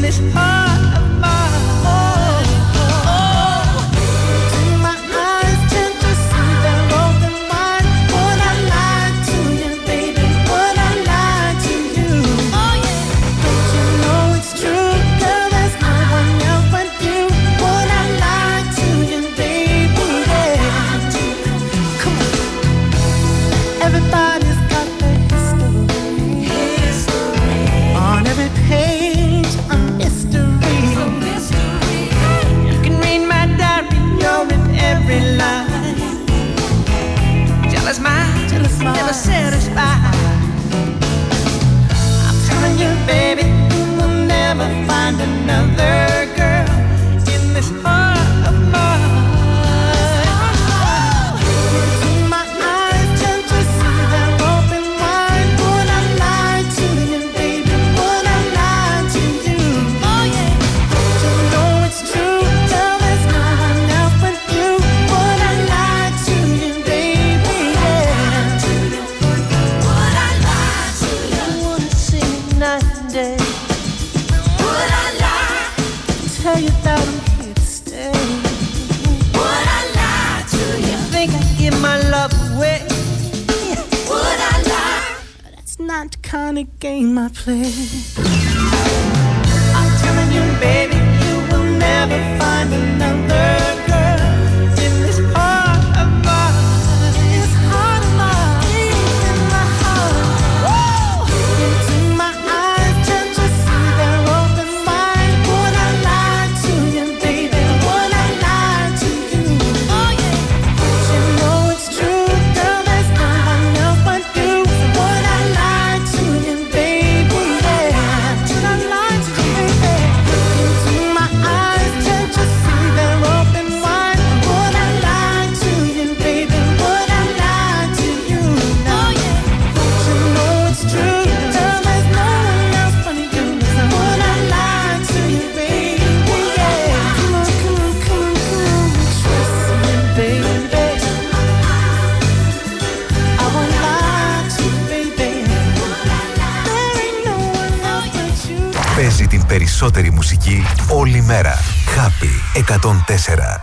this heart of mine. My eyes tend to see their open wide. Would I lie to you, baby? Would I lie to you? Oh yeah. Don't you know it's true, girl? There's no one else but you. Would I lie to you, baby? Yeah. Come on. Everybody's got their history. On every page, a mystery. You can read my diary, you're in every line. Jealous mind, never satisfied. I'm telling you, baby, you will never find another girl in this heart of mine. My eyes tend to see their open wide. Would I lie to you, baby? Would I lie to you? Oh yeah. Don't you know it's true? Girl, there's no one else but you. Would I lie to you, baby? Yeah. Would I lie to you? I wanna sing it night and day. Would I lie? Tell you that I'm here to stay. Would I lie to you? Think I give my love away? Would I lie? That's not the kind of game I play. I'm telling you, baby, you will never find another girl in this heart of mine. This heart of mine, in my heart. Into my eyes, tend to see their open wide. Would I lie to you, baby? Would I lie to you? Oh yeah. Don't you know it's true, girl? There's no one else but you. Would I lie to you, baby? Yeah. Would I lie to you, baby? Into my eyes, tend to see their open wide. Would I lie to you, baby? Would I lie to you? Oh yeah. Don't you know it's true, girl? There's no one else but you. Would I lie to you, baby? Yeah. Come on, come on, come on, come on. Trust me, baby. I won't lie to you, baby. There ain't no one else but you. Παίζει την περισσότερη μουσική όλη μέρα. Happy 104.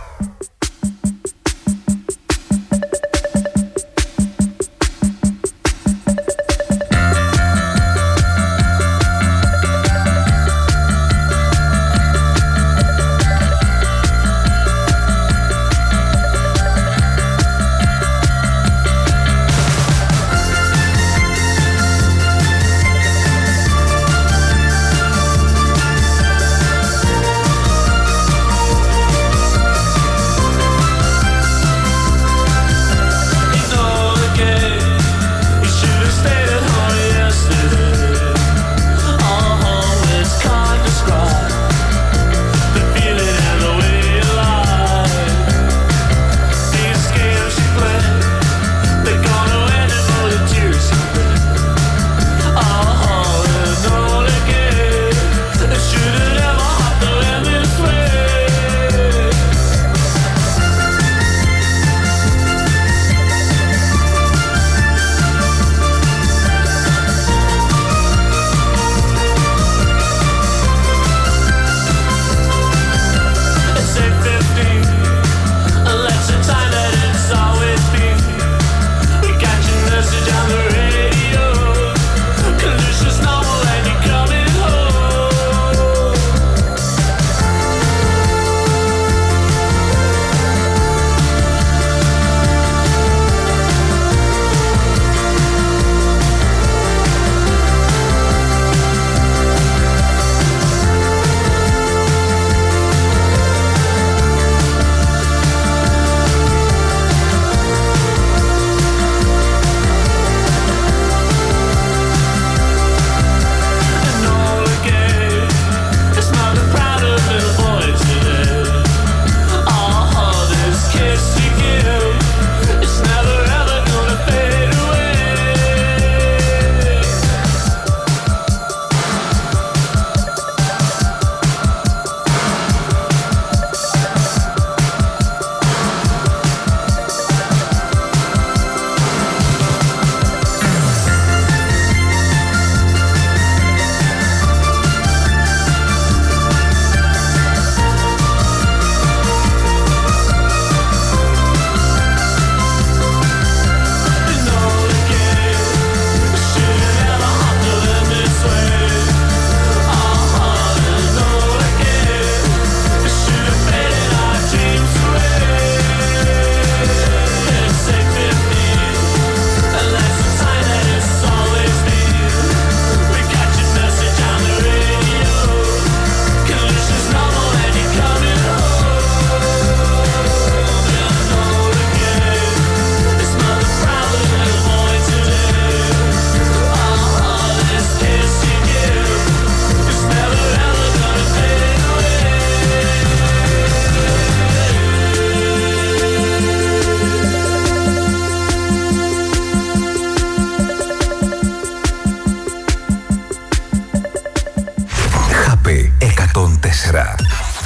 104.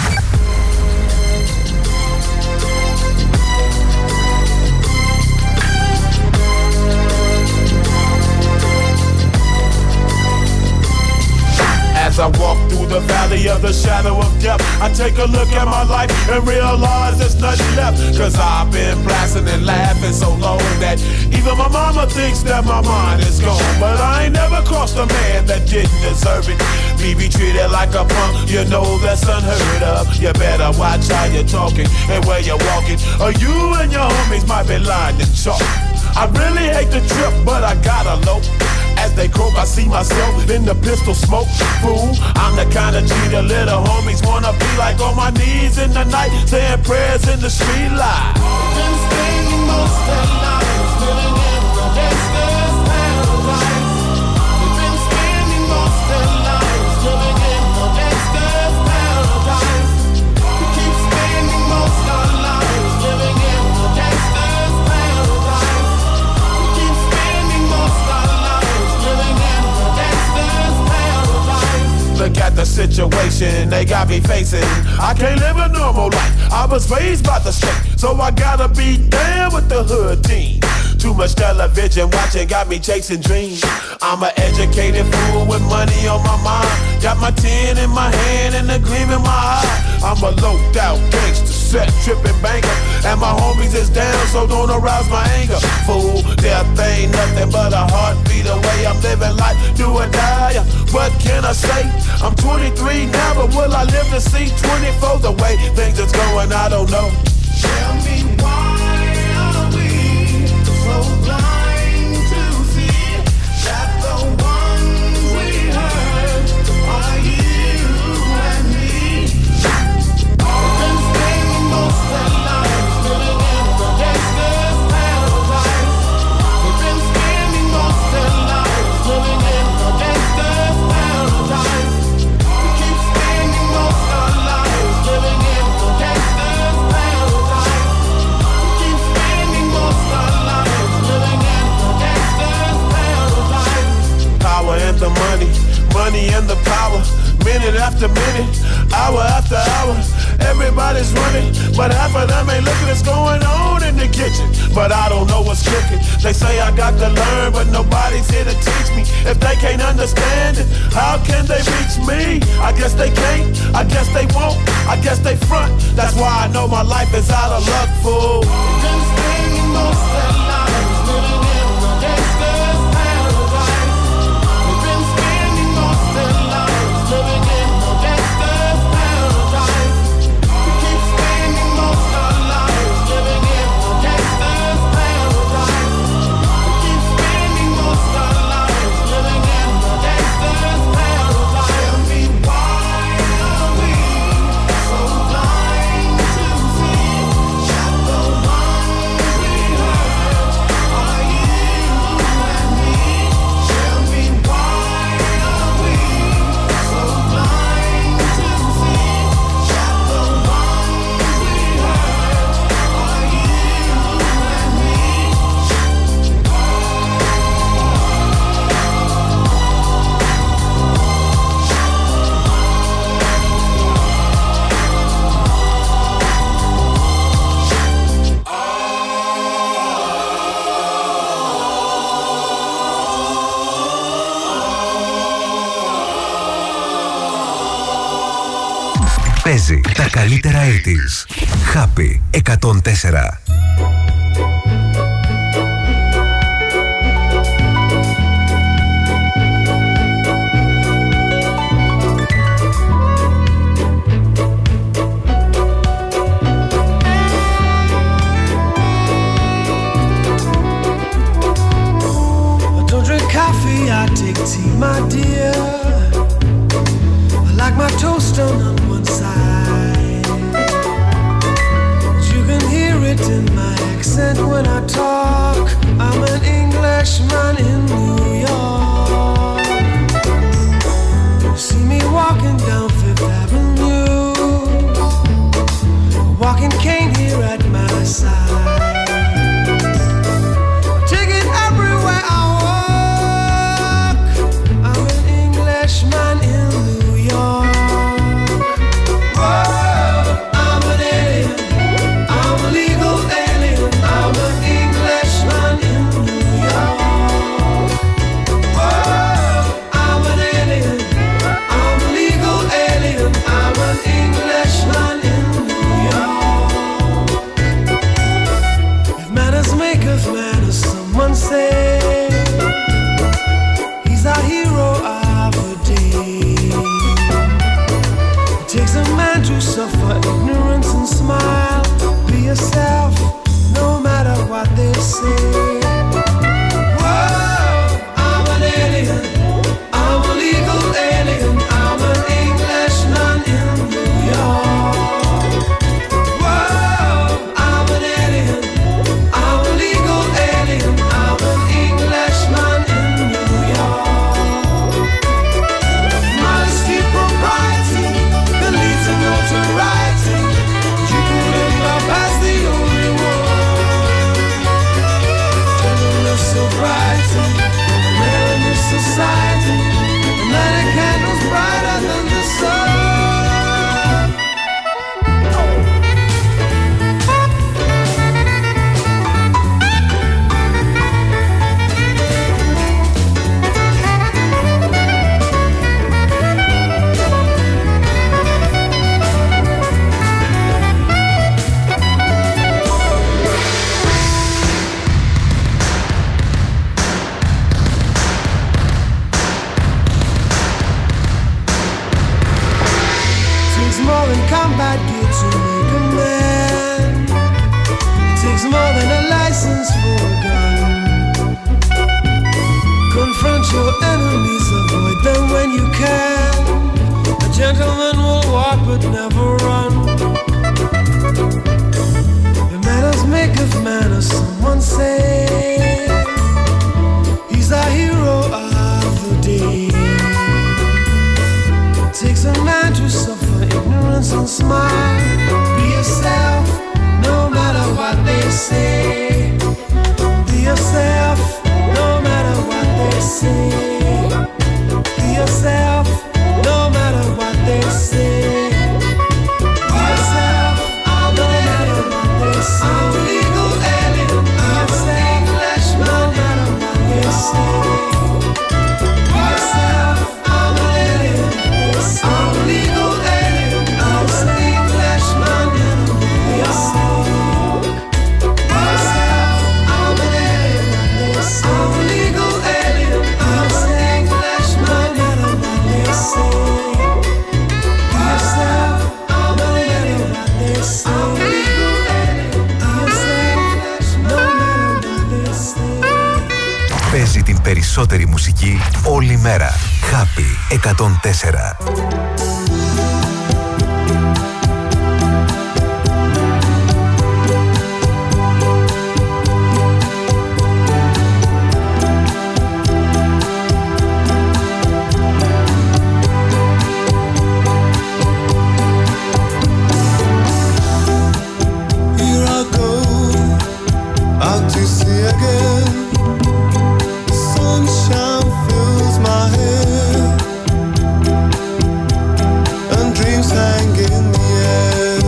As I walk through the valley of the shadow of death, I take a look at my life and realize there's nothing left. Cause I've been blasting and laughing so long that even my mama thinks that my mind is gone. But I ain't never crossed a man that didn't deserve it. Me be treated like a punk, you know that's unheard of. You better watch how you're talking and where you're walking, or you and your homies might be lined in chalk. I really hate the trip, but I gotta low. As they croak, I see myself in the pistol smoke. Fool, I'm the kind of G the little homies wanna be like, on my knees in the night, saying prayers in the street light. Been spending most of lives living in the gangster's paradise. We've been spending most of lives living in the gangster's paradise. We keep spending most of lives living in the gangster's paradise. We keep spending most of lives living in the gangster's paradise. Look at the situation they got me facing. I can't live a normal life. I was raised by the state, so I gotta be down with the hood team. Too much television watching got me chasing dreams. I'm an educated fool with money on my mind. Got my 10 in my hand and a gleam in my eye. I'm a loped out gangster, set tripping banker, and my homies is down, so don't arouse my anger. Fool, death ain't nothing but a heartbeat away. I'm living life, do or die. What can I say? I'm 23 now, but will I live to see 24? The way things is going, I don't know. Tell me why are we so blind to see that the ones we hurt are you and me? We've been spending most of lives living in the gangster's paradise. We've been spending most of lives living in the gangster's paradise. We keep spending most of lives living in the gangster's paradise. We keep spending most of lives living in the gangster's paradise. Power and the money, money and the power. Minute after minute, hour after hour, everybody's running, but half of them ain't looking what's going on in the kitchen. But I don't know what's cooking. They say I got to learn, but nobody's here to teach me. If they can't understand it, how can they reach me? I guess they can't, I guess they won't, I guess they front. That's why I know my life is out of luck, fool. We've been spending most of lives living in the gangster's paradise. We've been spending most of lives living in the gangster's paradise. We keep spending most of lives living in the gangster's paradise. We keep spending most of lives living in the gangster's paradise. Tell me why are we so blind to see that the ones we hurt are you and me? Tell me why are we so blind to see that the ones we hurt are you and me? Παίζει τα καλύτερα 80s. Happy 104. I don't drink coffee, I take tea, my dear. I like my toast on one side. You can hear it in my accent when I talk. I'm an Englishman in New York. You see me walking down Fifth Avenue, a walking cane here at my side. Take it everywhere I walk. I'm an Englishman in New York. to suffer ignorance and smile. Be yourself, no matter what they say. Whoa, I'm an alien, I'm a legal alien, I'm an Englishman in New York. Whoa, I'm an alien, I'm a legal alien, I'm an Englishman in New York. Modesty, propriety, that leads to notoriety. You put in my past the only one. Gentleness, sobriety, man in society, and light candles brighter than the sun. Takes more than combat gear to make a man. It takes more than a license for a gun. Confront your enemies, avoid them when you can. A gentleman will walk but never run. The manners make of manners, someone say. He's a hero of the day. It takes a man to suffer ignorance and smile. Be yourself, no matter what they say. Be yourself, no matter what they say. Be yourself, no matter what they say. Be yourself, no matter what they say. I'm a legal alien, I'm an Englishman, no matter what they say. Be yourself, I'm an alien, I'm a legal alien, I'm an Englishman, no matter what they say. Be yourself, I'm an alien, I'm a legal alien, I'm an Englishman, no matter what they say. Be yourself, I'm an alien, I'm a legal alien, I'm an Englishman, no matter what they say. Παίζει την περισσότερη μουσική όλη μέρα. Happy 104. Here I go, out to sea again. The sunshine fills my head, and dreams hang in the air.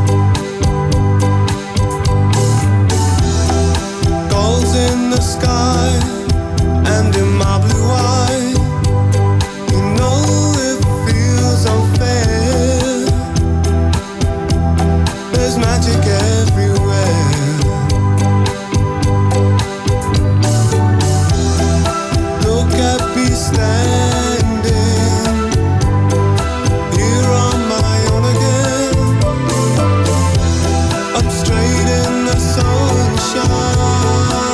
Gulls in the sky, and in my blue eye, you know it feels unfair. There's magic everywhere. Look at me standing here on my own again, up straight in the sunshine.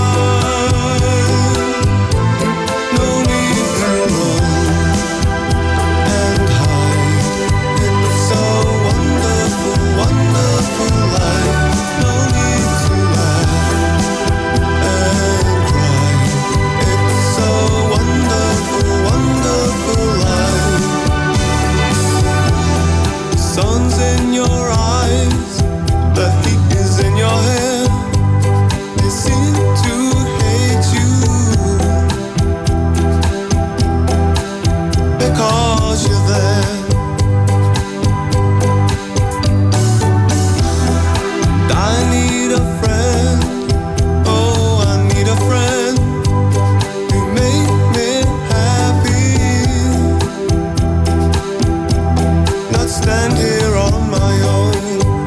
No need to run and hide. It's so wonderful, wonderful life. No need to laugh and cry. It's so wonderful, wonderful life. The sun's in your eyes, the heat is in your hair. They seem to hate you because you're there. I need a friend, oh I need a friend to make me happy, not stand here on my own.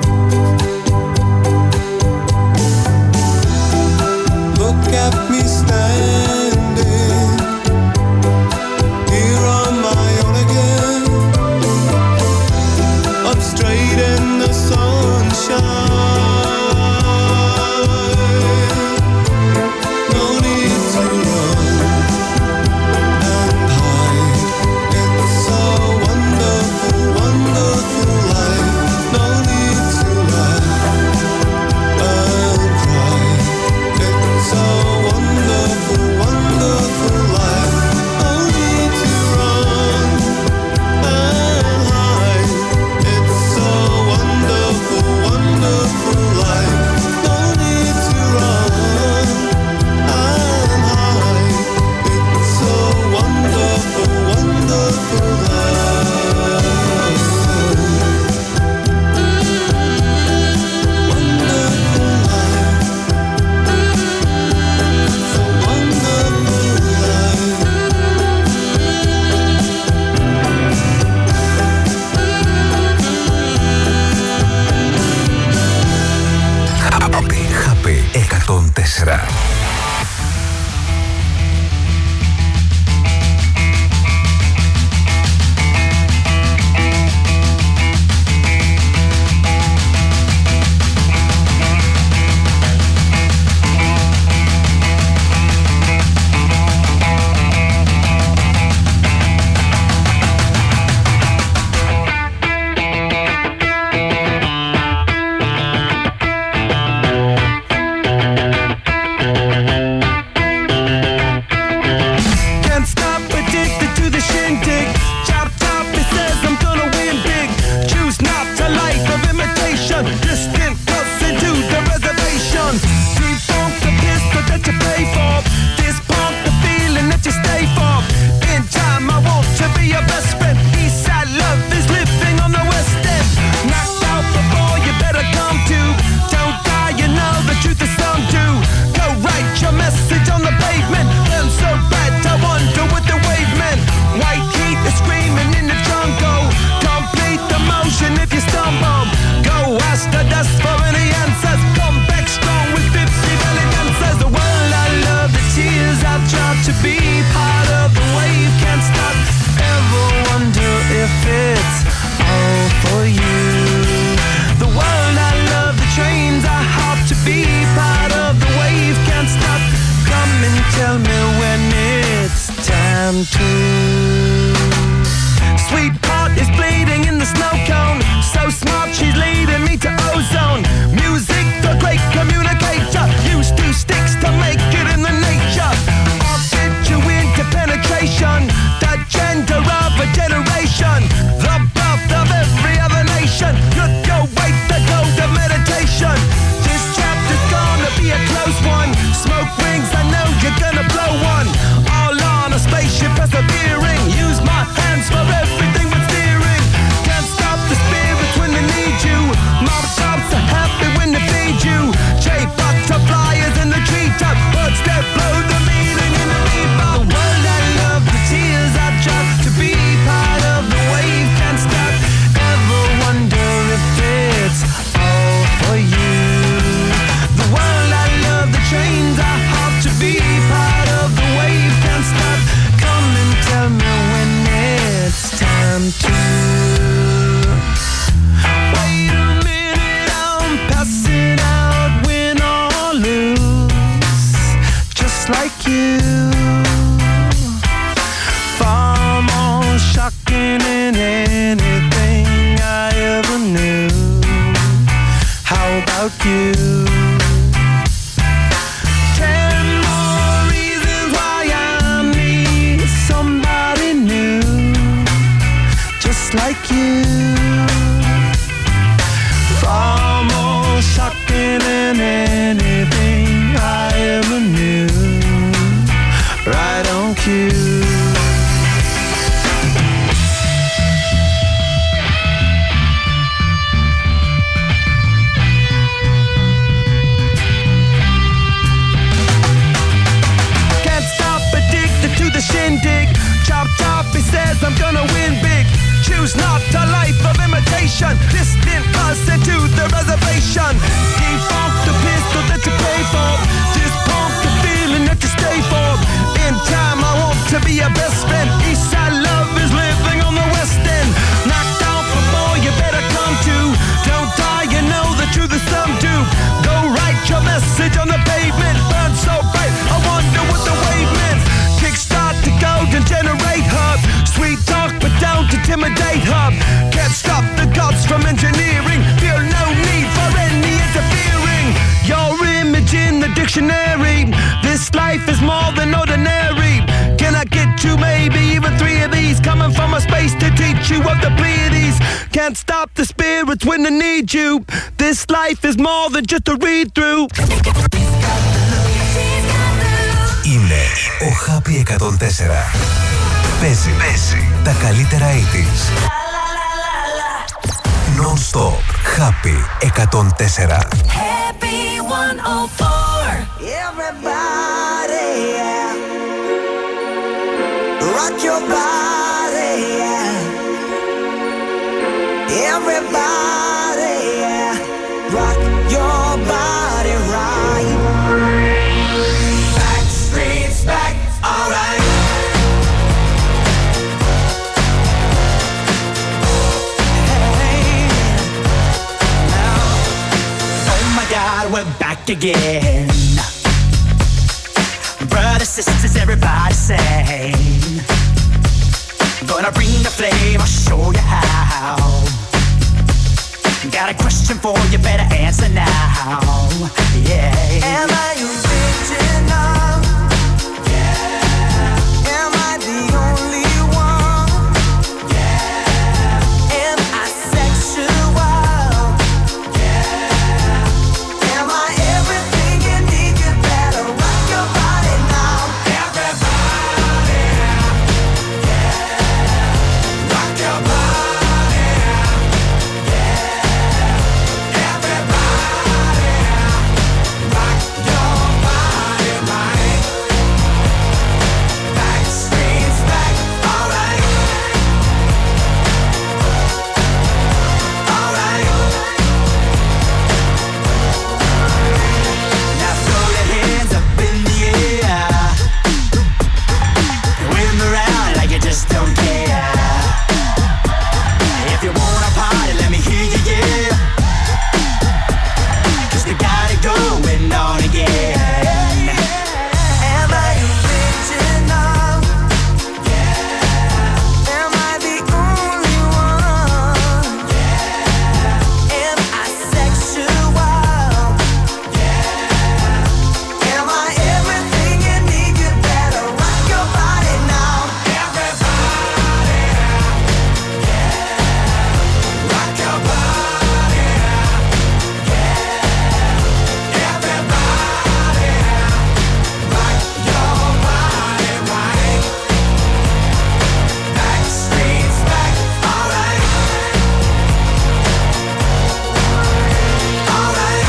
Look at me standing here on my own again, up 104. Can't stop the spirits when they need you. This life is more than just a read through. Είναι ο Happy 104. Παίζει τα καλύτερα 80s. Non-stop Happy 104. Happy 104. Everybody, yeah. Rock your body, yeah. Everybody, yeah. Rock your body right. back again. Brothers, sisters, everybody sing. Gonna bring the flame, I'll show you how. Got a question for you, better answer now. Yeah. Am I original? Yeah. Am I the only one? Yeah. Am I sexual? Yeah. Am I everything you need? You better rock your body now. Everybody, yeah. Rock your body, yeah. Everybody, rock your body right. Backstreet's back, alright. Alright. Now throw your hands up in the air. Wave 'em around like you just don't care. If you wanna party, let me hear you, yeah. 'Cause we got it going on again. Am I original? Yeah. Am I the only one? Yeah. Am I sexual? Yeah. Am I everything you need? You better rock your body now. Everybody, yeah. Rock your body, yeah. Everybody, rock your body right. Backstreet's back, alright. Alright.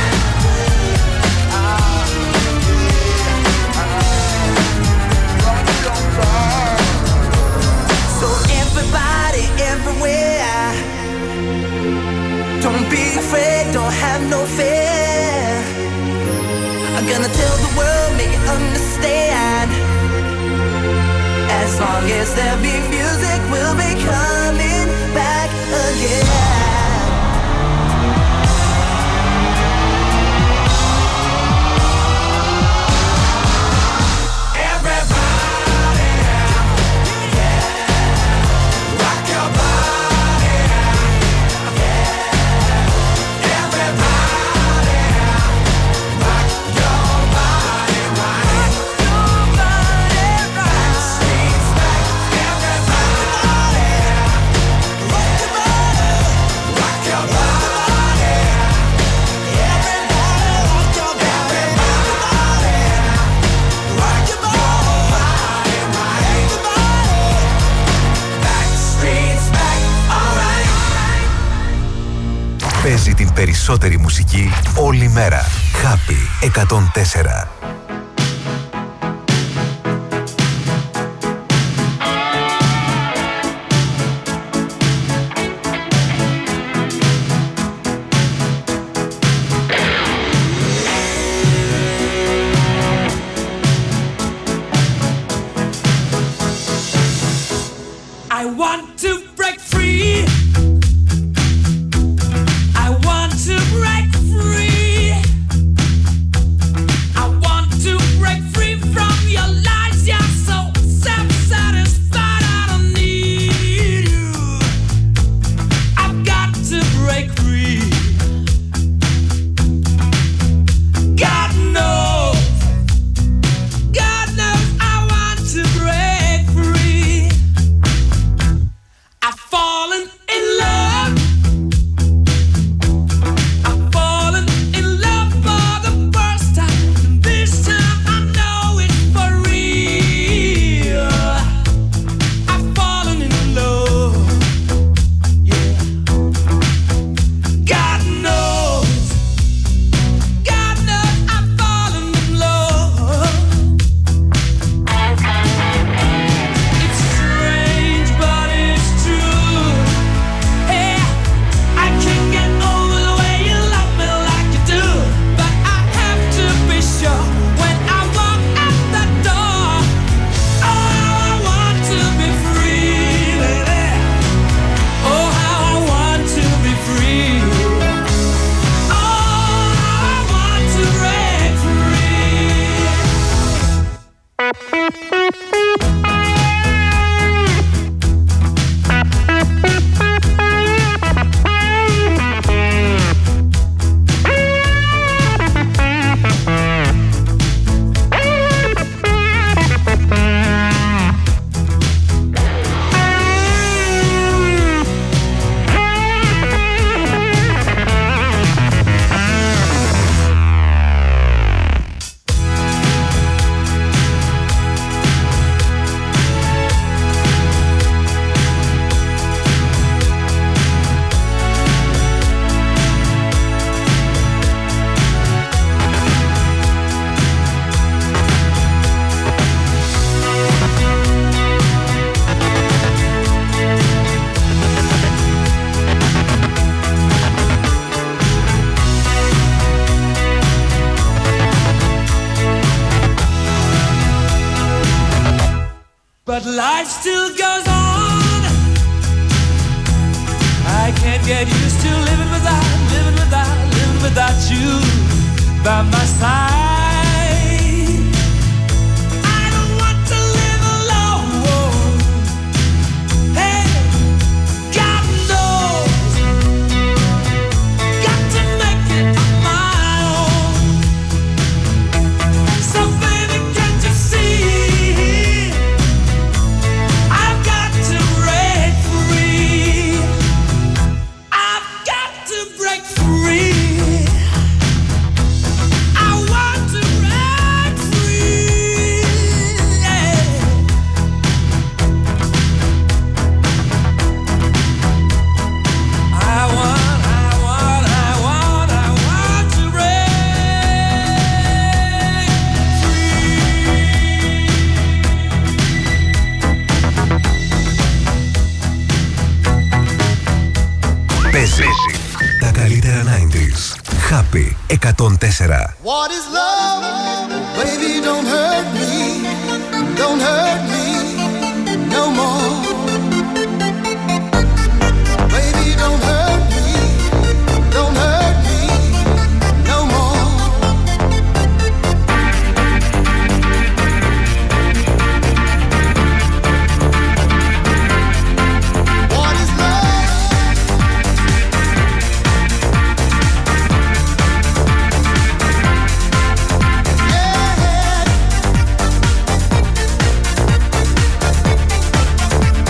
So everybody, everywhere, don't be afraid, don't have no fear. I'm gonna tell the world, make it understand. As long as there be music, we'll be coming back again. Everybody, yeah. Rock your body, yeah. Everybody, rock your body right. Backstreet's back. Everybody, rock your body, rock your body. Everybody, rock your body. Everybody, rock your body right. Backstreet's back, alright. Παίζει την περισσότερη μουσική όλη μέρα. Happy 104. I want to break free. I want to break free. I want get used to living without you by my side. I don't want to live alone. Hey, God knows, got to make it on my own. So baby, can't you see? I've got to break free. I've got to break free. Τα καλύτερα 90s. Happy 104. What is love? Baby, don't hurt me. Don't hurt me no more. Baby, don't hurt me. Don't hurt me no more. What is love? Yeah.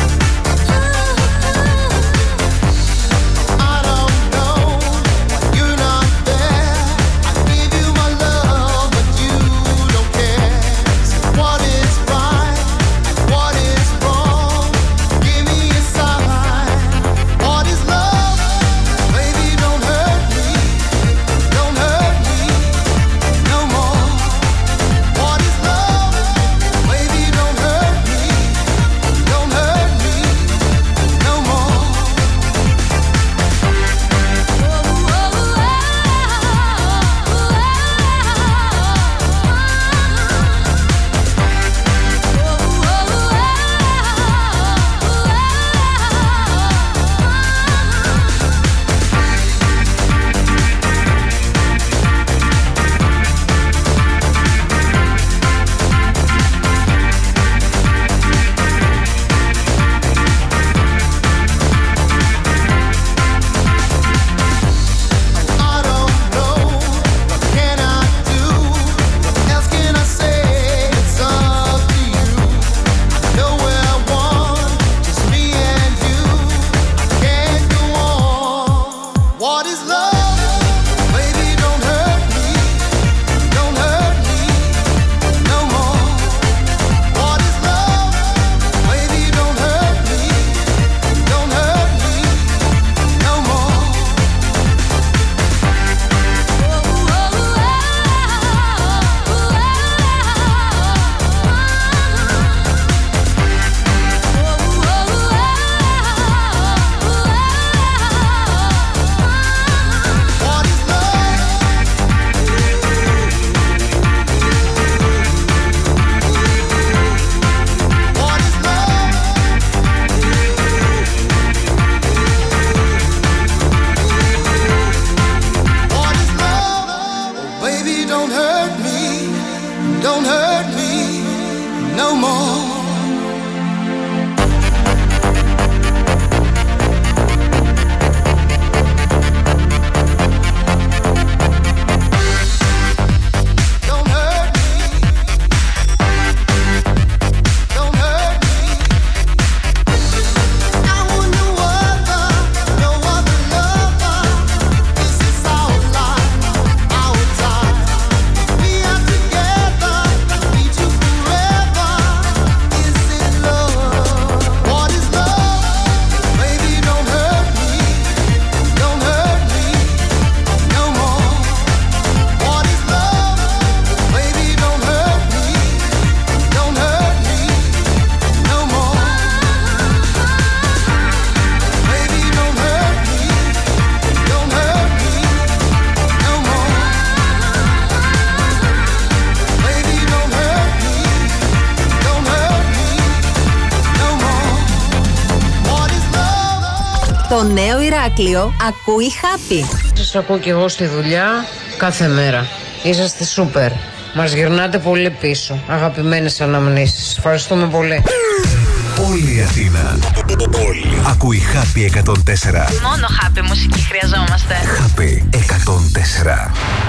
Στο Νέο Ηράκλειο ακούει Happy. Σας ακούω κι εγώ στη δουλειά κάθε μέρα. Είσαστε σούπερ. Μας γυρνάτε πολύ πίσω. Αγαπημένες αναμνήσεις. Ευχαριστούμε πολύ. Όλη η Αθήνα. Όλη. Ακούει Happy 104. Μόνο Happy μουσική χρειαζόμαστε. Happy 104.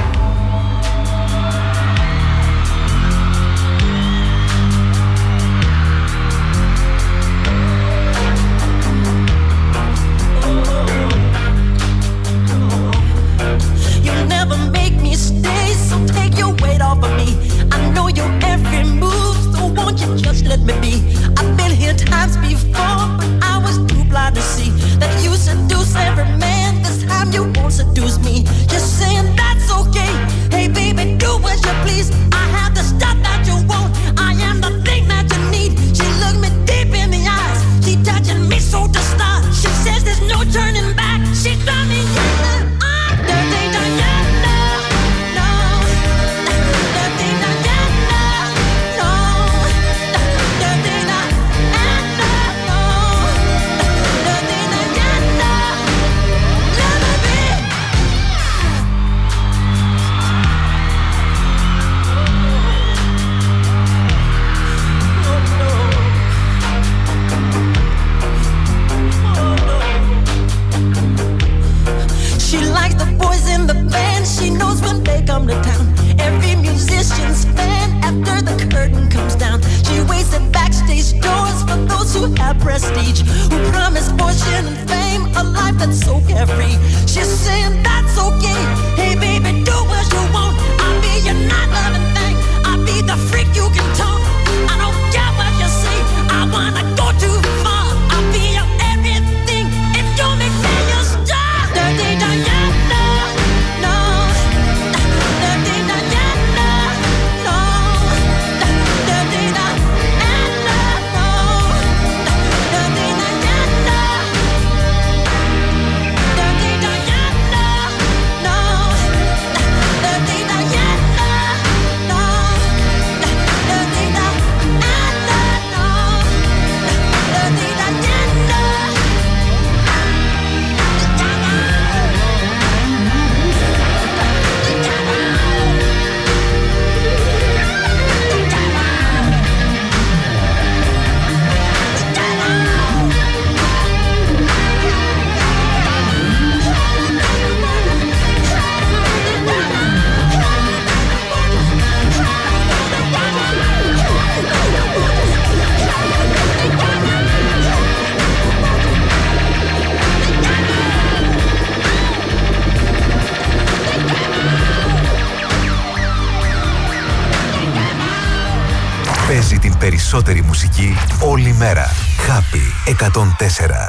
Let me be. I've been here times before, but I was too blind to see that you seduce every man. This time you won't seduce me. Just saying that's okay. Hey baby, do as you please. I have the stuff that you want. I am the thing that you need. She looked me deep in the eyes. She touching me so to start. She says there's no turning back. She got me in the dirty Diana. No, dirty Diana. She knows when they come to town. Every musician's fan after the curtain comes down. She waits at backstage doors for those who have prestige, who promise fortune and fame, a life that's so carefree. She's saying that's okay. Hey baby, do what you want. I'll be your not loving thing. I'll be the freak you can talk. I don't care what you say. I wanna go too far. I'll be your everything if you make me your star. Dirty Diana. Παίζει την περισσότερη μουσική όλη μέρα. Happy 104.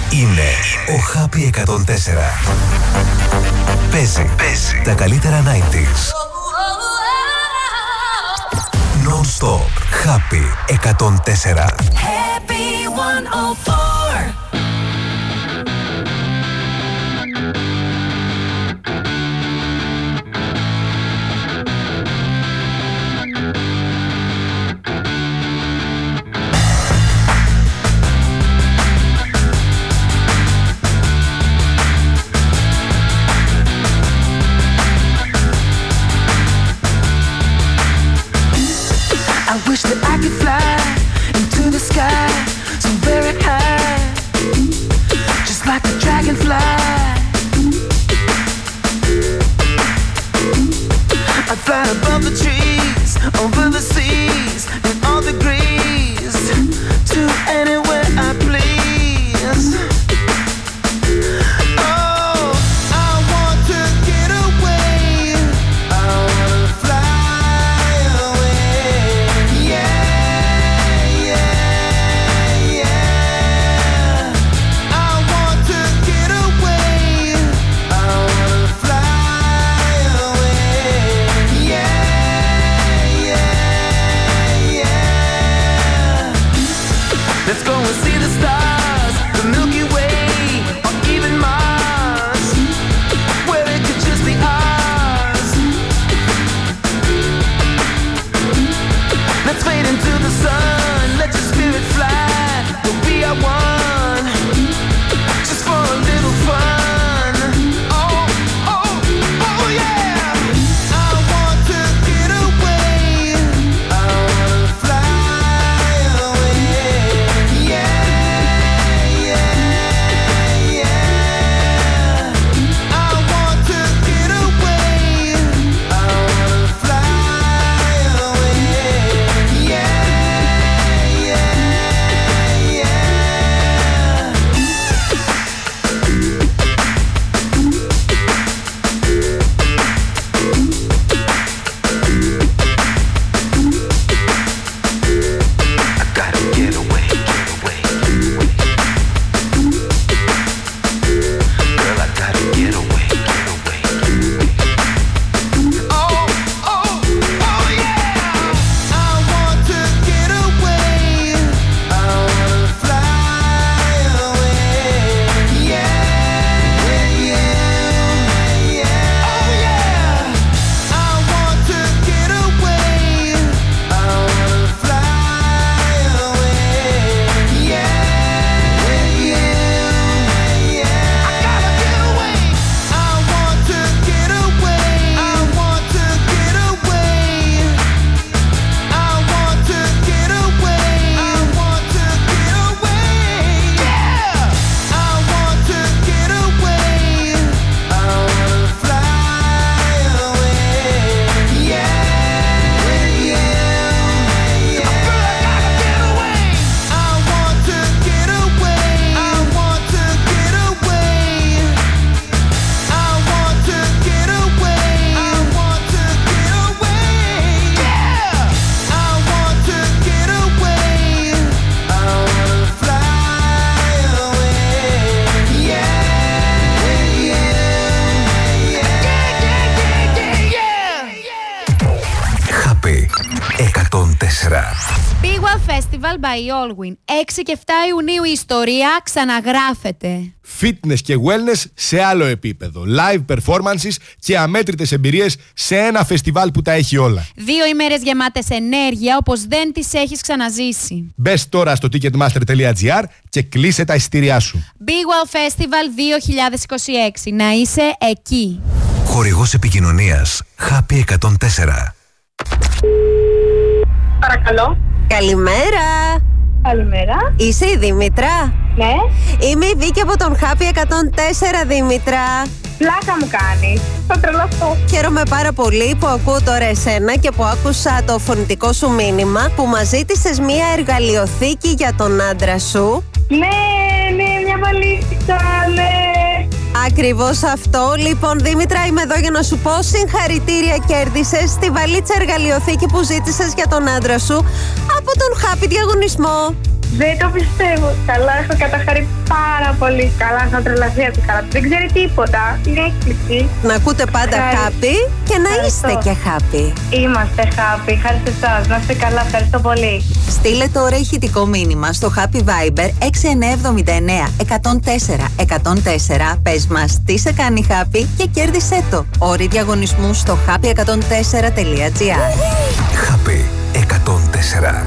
Είναι ο Happy 104. Παίζει τα καλύτερα 90s. Non-stop. Happy 104. Happy 104. I wish that I could fly into the sky so very high, just like a dragonfly. I'd fly above the trees, over the seas, in all degrees, to anywhere I please. Oh, I want to get away. I want to fly away. Yeah, yeah, yeah. I want to get away. I want to fly away. Yeah, yeah, yeah. Let's go and see the stars, the Milky Way, or even Mars, where it could just be ours. Let's fade into the sun, let your spirit fly, we'll be our one, just for a little fun. Oh, oh, oh yeah. I want to get away. I want to fly away. Yeah, yeah, yeah. I want to get away. I want to fly away. Yeah, yeah, yeah. I gotta get away, get away, get away. Girl, I gotta get away, get away, get away. Oh, oh, oh yeah. I want to get away. I want to fly away. Yeah, yeah, yeah. Oh yeah. I want to get away. I want to fly away. Yeah, yeah, yeah. I gotta get away. I want to get away. I want to get away. I want to get away. I want to get away. Yeah. I want to get away. I want to fly away. Yeah, yeah, yeah. Girl, I gotta get away. I want to get away. I want to get away. I want to get away. I want to get away. Yeah. I want to get away. I want to fly away. Yeah, yeah, yeah. Happy 104. Big One Festival by Allwyn. 6 και 7 Ιουνίου η ιστορία ξαναγράφεται. Fitness και wellness σε άλλο επίπεδο. Live performances και αμέτρητες εμπειρίες σε ένα φεστιβάλ που τα έχει όλα. 2 ημέρες γεμάτες ενέργεια όπως δεν τις έχεις ξαναζήσει. Μπες τώρα στο ticketmaster.gr και κλείσε τα εισιτήριά σου. Big One Festival 2026. Να είσαι εκεί. Χορηγός επικοινωνίας Happy 104. Παρακαλώ. Καλημέρα. Καλημέρα. Είσαι η Δήμητρα? Ναι. Είμαι η Βίκη από τον Happy 104, Δήμητρα. Πλάκα μου κάνεις. Θα τρελαθώ. Χαίρομαι πάρα πολύ που ακούω τώρα εσένα και που άκουσα το φωνητικό σου μήνυμα που μας ζήτησες μία εργαλειοθήκη για τον άντρα σου. Ναι, μια βαλίτσα, ναι. Ακριβώς αυτό. Λοιπόν, Δήμητρα, είμαι εδώ για να σου πω συγχαρητήρια, κέρδισες τη βαλίτσα εργαλειοθήκη που ζήτησες για τον άντρα σου από τον Happy διαγωνισμό. Δεν το πιστεύω. Καλά, έχω καταχαρεί πάρα πολύ. Καλά, θα τρελαθεί από καλά. Δεν ξέρει τίποτα. Είναι έκπληξη. Να ακούτε πάντα happy και να είστε και happy. Είμαστε happy. Χάρη σε εσάς. Να είστε καλά. Ευχαριστώ πολύ. Στείλε τώρα ηχητικό μήνυμα στο Happy Viber 6979 104 104. Πες μας τι σε κάνει happy και κέρδισέ το. Όροι διαγωνισμού στο happy104.gr. Happy 104.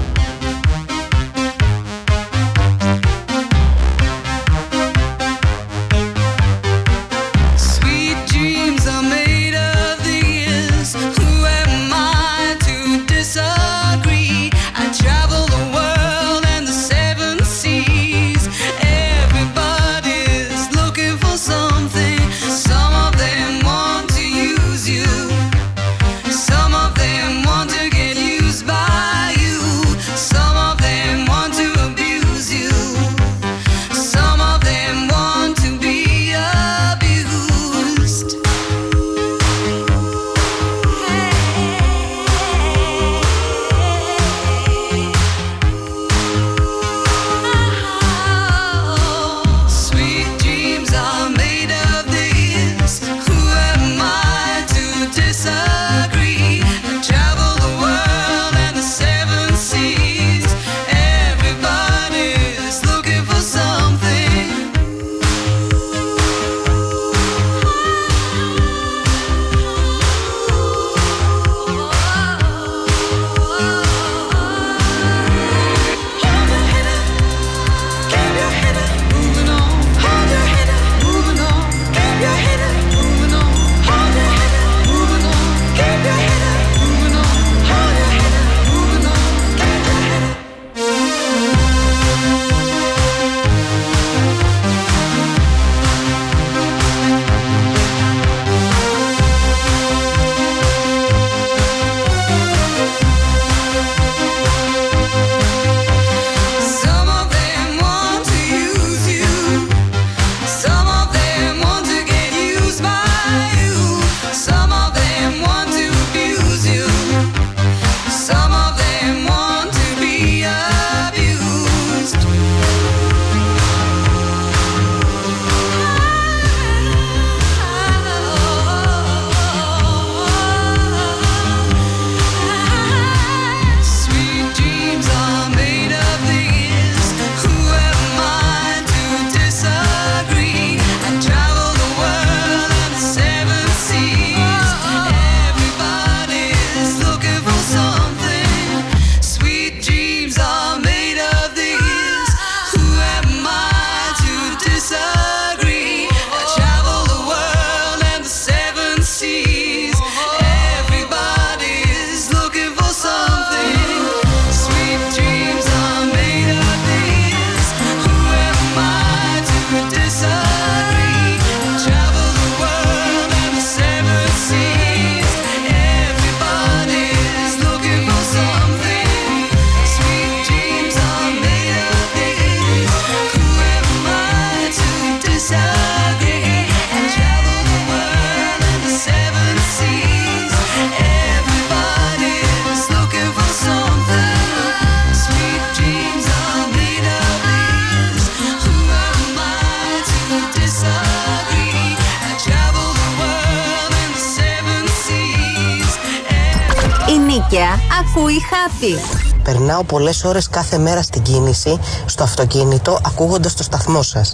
Ακούει Happy. Περνάω πολλές ώρες κάθε μέρα στην κίνηση, στο αυτοκίνητο, ακούγοντας το σταθμό σας.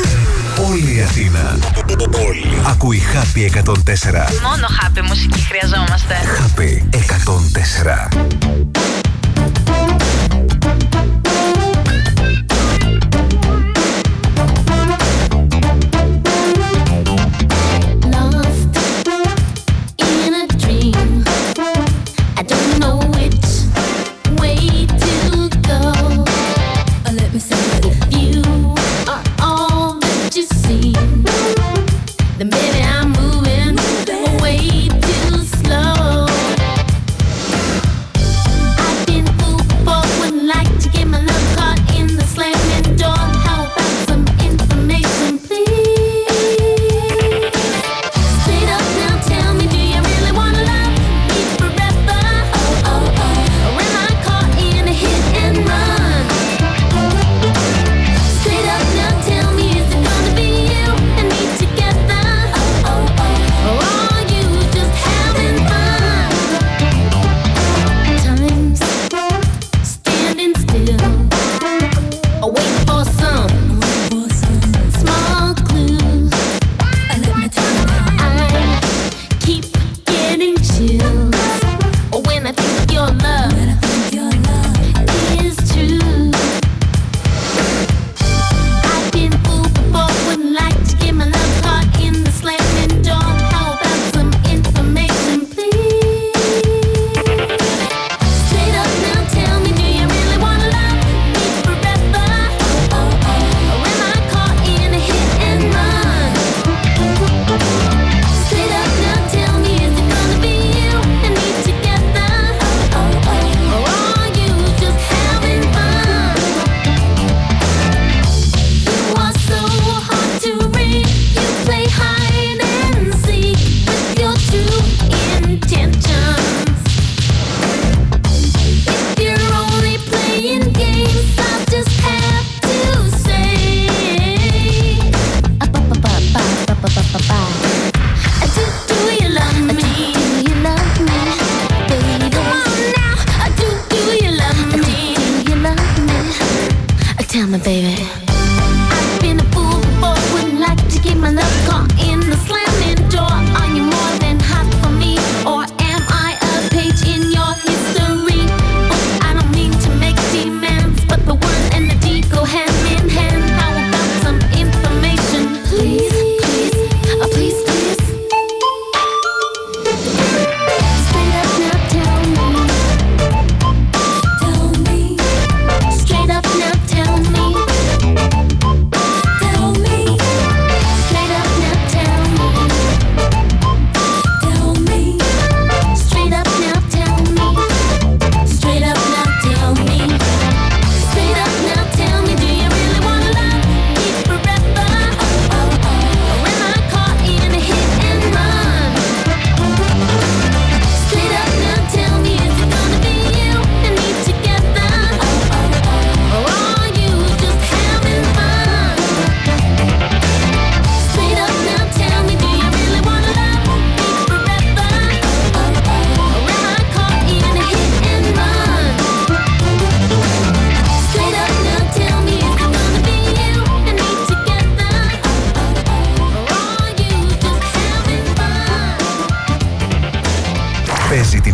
Όλη η Αθήνα. Όλη. Ακούει Happy 104. Μόνο Happy μουσική χρειαζόμαστε. Happy 104.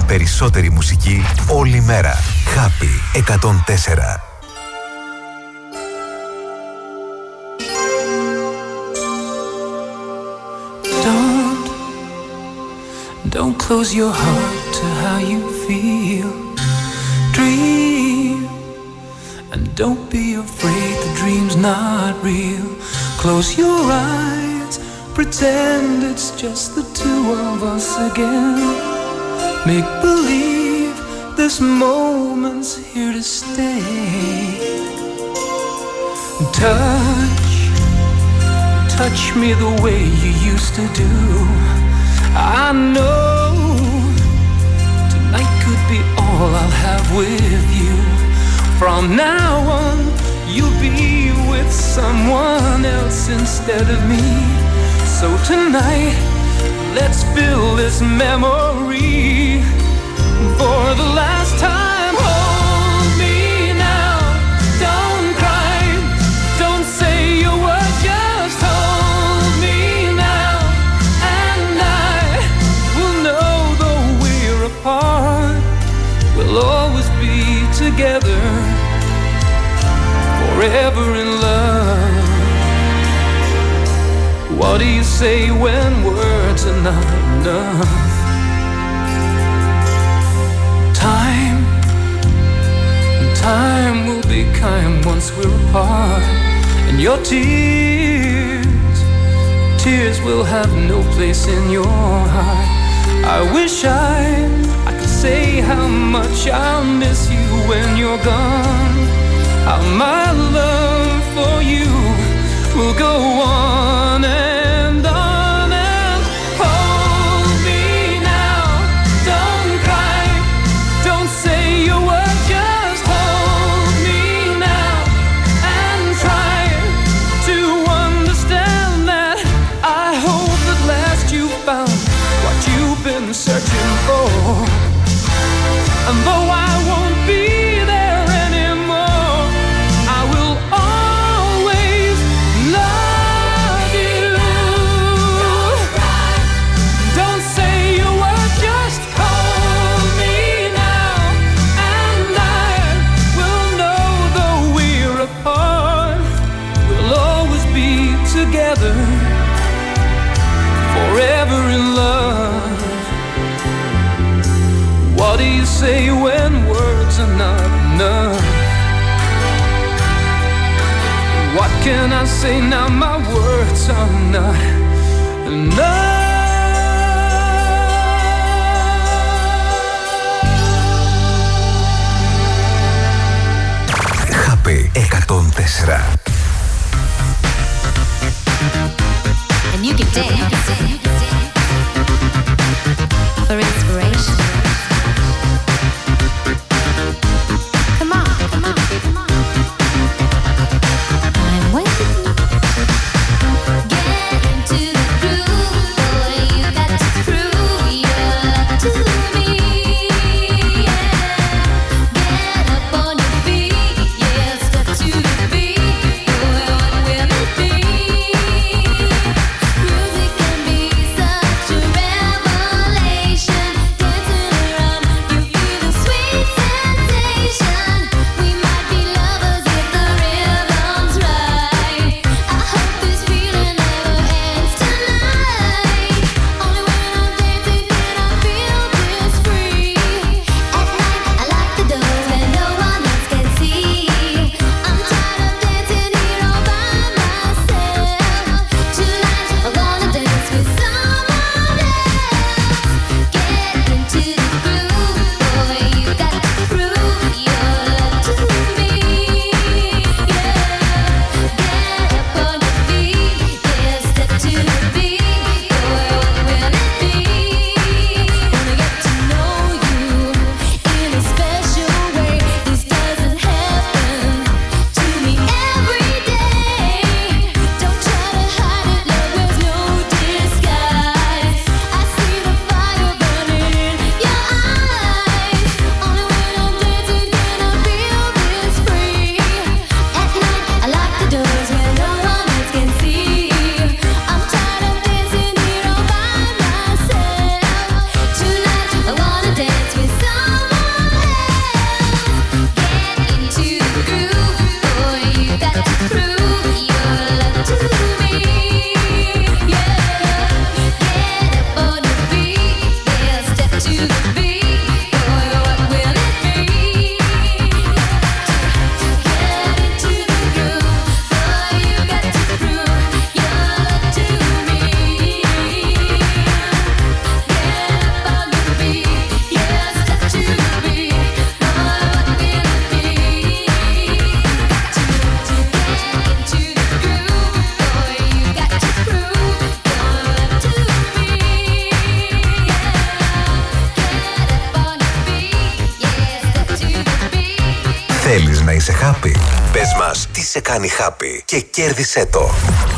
περισσότερη μουσική όλη μέρα. Happy 104. Don't close your heart to how you feel. Dream, and don't be afraid the dream's not real. Close your eyes, pretend it's just the two of us again. Make believe this moment's here to stay. Touch me the way you used to do. I know tonight could be all I'll have with you. From now on, you'll be with someone else instead of me. So tonight, let's fill this memory for the last time. Hold me now, don't cry, don't say a word, just hold me now. And I will know though we're apart, we'll always be together, forever in love. What do you say when words are not enough? Time will be kind once we're apart. And your tears will have no place in your heart. I wish I could say how much I'll miss you when you're gone. How my love for you will go on and on and hold me now. Don't cry, don't say a word, just hold me now and try to understand that I hope at last you found what you've been searching for. And though I won't be there anymore, I will always love you. Don't cry, don't say a word, just hold me now. And I will know though we're apart, we'll always be together, forever in love. What do you say when words are not enough? What can I say now? My words are not enough. Happy 104. And you can dance for inspiration. Come on, come on, come on. I'm waiting. Get into the groove, boy. You got to prove your love to me. Yeah. Get up on your feet, yeah. Step to the beat, boy. What will it be? Music can be such a revelation. είσαι happy? Πες μας τι σε κάνει happy και κέρδισέ το.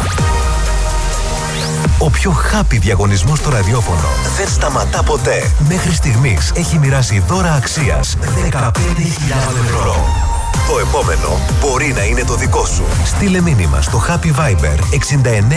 Ο πιο happy διαγωνισμός στο ραδιόφωνο δεν σταματά ποτέ. Μέχρι στιγμής έχει μοιράσει δώρα αξίας 15.000 ευρώ. Το επόμενο μπορεί να είναι το δικό σου. Στείλε μήνυμα στο Happy Viber 69